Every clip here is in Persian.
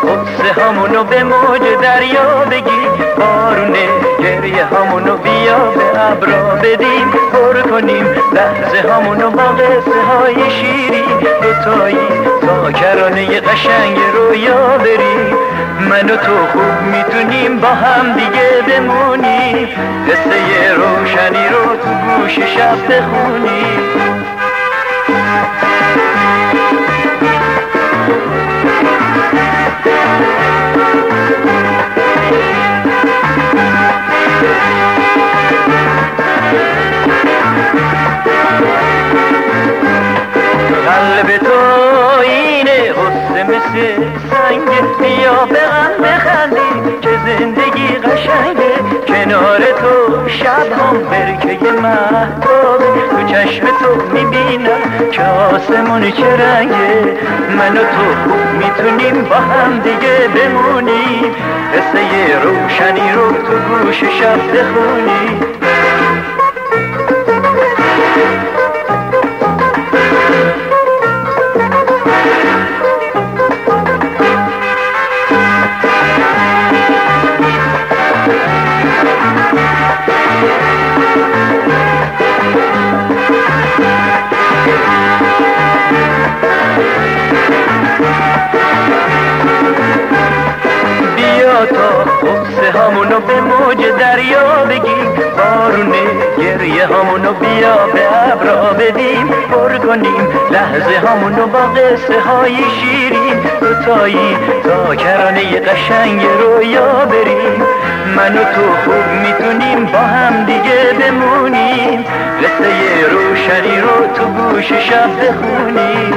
غصه همونو به موج دریا بگی، بارونه گریه همونو بیا به ابرا بدیم، پر کنیم لحظه همونو با قصه های شیرین، دوتایی تا کرانه قشنگ رویا بریم. من و تو خوب میتونیم با هم دیگه بمونیم، قصه روشنی رو تو گوش شب بخونیم. قلب تو اینه غصه مثل سنگه، بیا به غم بخندیم که زندگی قشنگه. کنار تو شب هم برکه مهتاب، تو چشم تو میبینم که آسمون چه رنگه. من و تو خوب میتونیم با هم دیگه بمونیم، قصه روشنی رو تو گوش شب بخونیم. تا غصه همونو به موج دریا بگیم، بارونه گریه همونو بیا به ابرا بدیم، پر کنیم لحظه همونو با قصه های شیرین، دوتایی تا کرانه قشنگ رویا بریم. من و تو خوب میتونیم با هم دیگه بمونیم، قصه روشنی رو تو گوش شب بخونیم.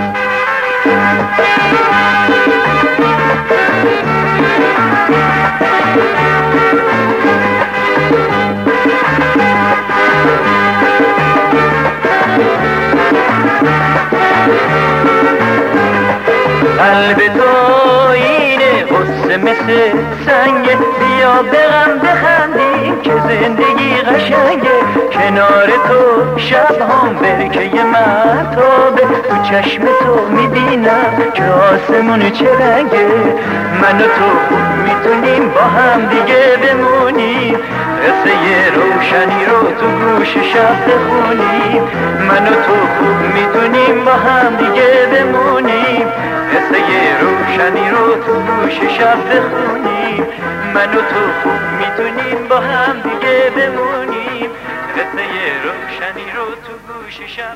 قلب تو اینه غصه مثل سنگه، بیا به غم بخندیم که زندگی قشنگه. کنار تو شب هم برکه مهتابه، تو چشم تو میبینم که آسمون چه رنگه. من و تو خوب میتونیم با هم دیگه بمونیم، قصه روشنی رو تو گوش شب بخونیم. من و تو خوب میتونیم با هم دیگه بمونیم، قصه روشنی رو تو گوش شب بخونیم. من و تو خوب میتونیم با هم دیگه بمونیم، قصه روشنی رو تو گوش شب